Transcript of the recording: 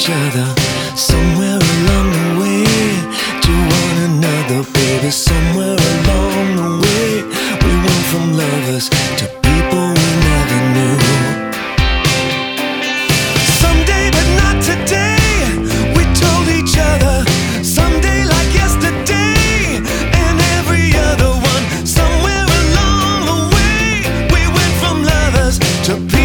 each other somewhere along the way to one another, baby. Somewhere along the way we went from lovers to people we never knew. Someday but not today, we told each other. Someday like yesterday and every other one. Somewhere along the way we went from lovers to people